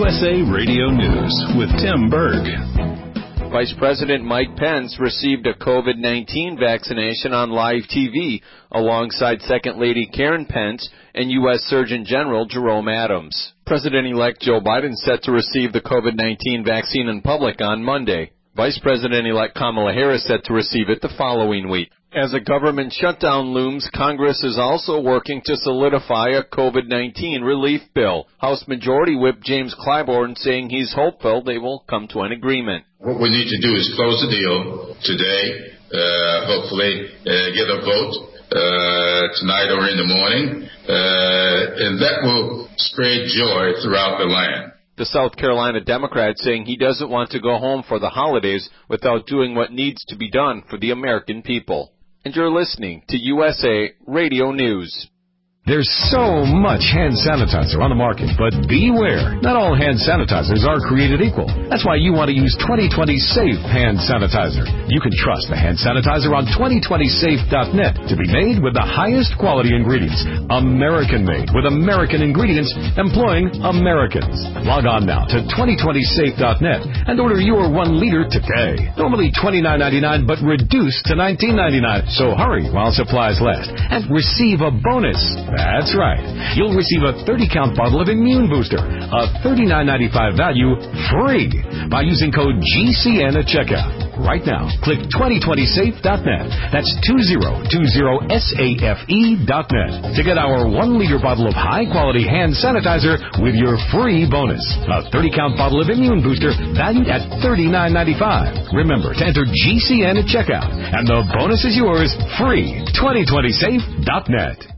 USA Radio News with Tim Berg. Vice President Mike Pence received a COVID-19 vaccination on live TV alongside Second Lady Karen Pence and U.S. Surgeon General Jerome Adams. President-elect Joe Biden set to receive the COVID-19 vaccine in public on Monday. Vice President-elect Kamala Harris set to receive it the following week. As a government shutdown looms, Congress is also working to solidify a COVID-19 relief bill. House Majority Whip James Clyburn saying he's hopeful they will come to an agreement. What we need to do is close the deal today, hopefully get a vote tonight or in the morning, and that will spread joy throughout the land. The South Carolina Democrat saying he doesn't want to go home for the holidays without doing what needs to be done for the American people. And you're listening to USA Radio News. There's so much hand sanitizer on the market, but beware. Not all hand sanitizers are created equal. That's why you want to use 2020 Safe Hand Sanitizer. You can trust the hand sanitizer on 2020safe.net to be made with the highest quality ingredients. American-made with American ingredients employing Americans. Log on now to 2020safe.net and order your 1 liter today. Normally $29.99, but reduced to $19.99. So hurry while supplies last and receive a bonus. That's right. You'll receive a 30-count bottle of Immune Booster, a $39.95 value, free by using code GCN at checkout. Right now, click 2020safe.net. That's 2020safe.net to get our 1-liter bottle of high-quality hand sanitizer with your free bonus. A 30-count bottle of Immune Booster valued at $39.95. Remember to enter GCN at checkout, and the bonus is yours free. 2020safe.net.